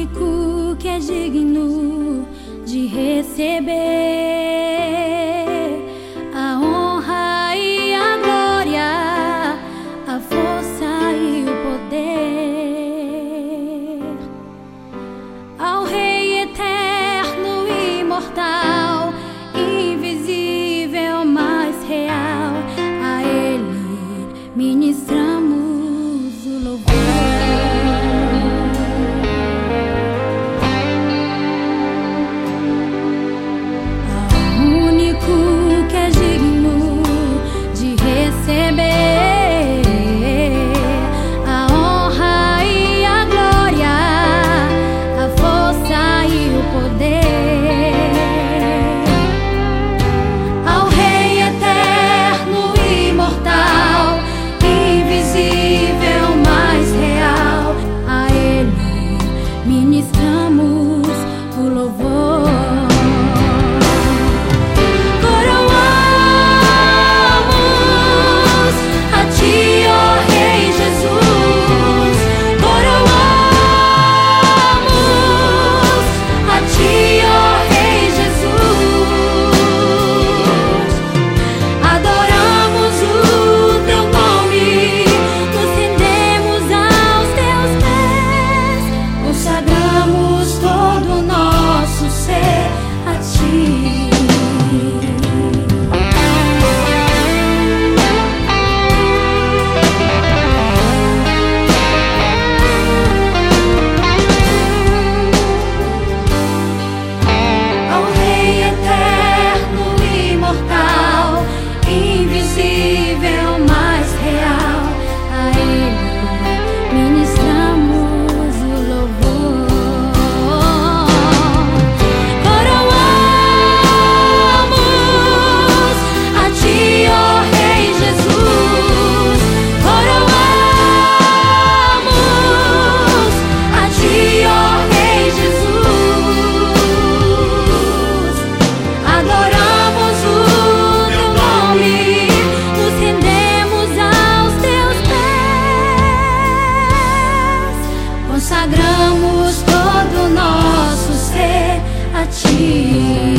único que é digno de receber a honra e a glória, a força e o poder. Ao Rei eterno e imortal, invisível, mais real, a Ele ministramos o louvor. Ministramos o louvor. Coroamos a Ti, ó Rei Jesus. Coroamos a Ti, ó Rei Jesus. Adoramos o Teu nome, nos rendemos aos Teus pés, consagramos todo o nosso ser a Ti. Ao Rei eterno e imortal, invisível, mais real, a Ele ministramos o louvor. Coroamos a Ti, ó Rei Jesus. Coroamos a Ti, ó Rei Jesus. Adoramos o Teu nome, nos rendemos aos Teus pés, consagramos todo o nosso ser a Ti.